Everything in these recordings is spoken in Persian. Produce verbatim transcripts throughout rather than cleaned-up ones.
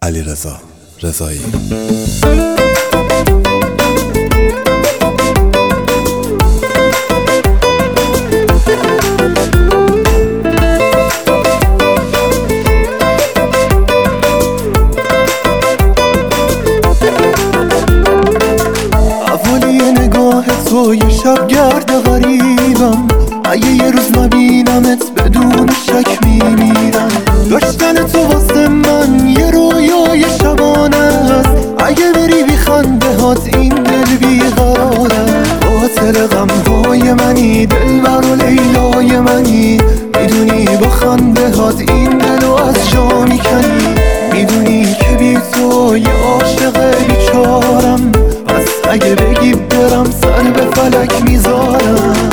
علیرضا رضایی. اولی نگاه تو یه شب گرد غریبم، اگه یه روز نبینمت بدون شک میمیرم. داشتن تو واسه من یه رویای شبانه است، اگه بری بی خنده هات این دل بیقراره. قاتل غمهای منی، دلبر و لیلای منی، میدونی با خنده هات این دلو از جا میکنی. میدونی که بی تو یه عاشق بیچارم، پس اگه بگی برم سر به فلک میذارم.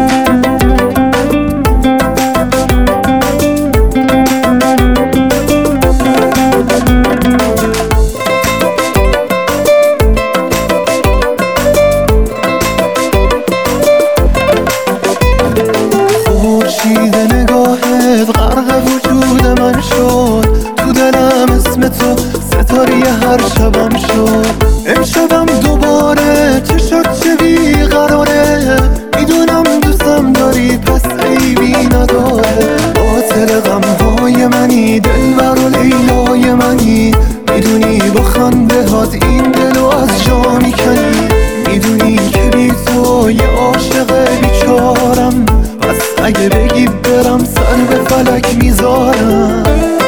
خورشید نگاهت غرق وجود من شد، تو دلم اسم تو ستاره هر شبم شد. امشبم دوباره چشات چه بیقراره، میدونم دوستم داری پس عیبی نداره. قاتل غمهای منی، دلبر و لیلای منی، میدونی با خنده هات این دلو از جا میکنی. میدونی که بی تو یه عاشق بیچارم، پس اگه بگی برم سر به فلک میذارم.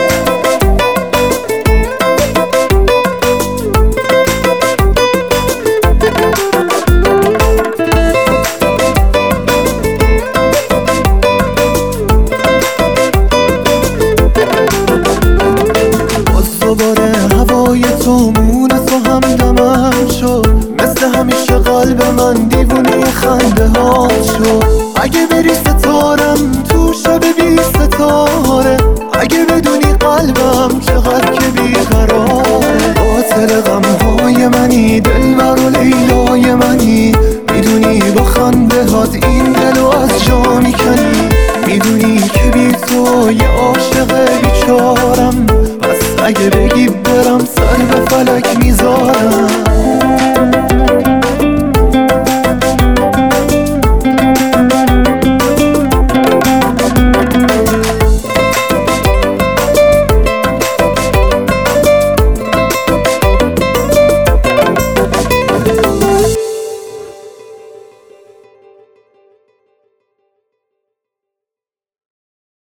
دوباره هوای تو مون تو هم دمم شد، مثل همیشه قلب من دیوونه خنده ها شد. اگه بری ستارم تو شب بی ستاره، اگه بدونی قلبم چقدر که بیقراره. قاتل غمهای منی، دلبر و لیلای منی، میدونی با خنده هات این دلو از جا میکنی. میدونی که بی تو یه عاشق بیچارم، پس اگه بگی برم سر به فلک می